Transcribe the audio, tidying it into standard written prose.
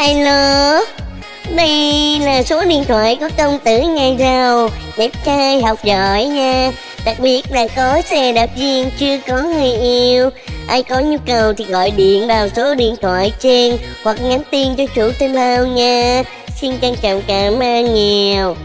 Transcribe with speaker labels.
Speaker 1: Alo, đây là số điện thoại của công tử nhà giàu, đẹp trai học giỏi nha. Đặc biệt là có xe đạp riêng, chưa có người yêu. Ai có nhu cầu thì gọi điện vào số điện thoại trên hoặc nhắn tin cho chủ thuê bao nha. Xin trân trọng cảm ơn nhiều.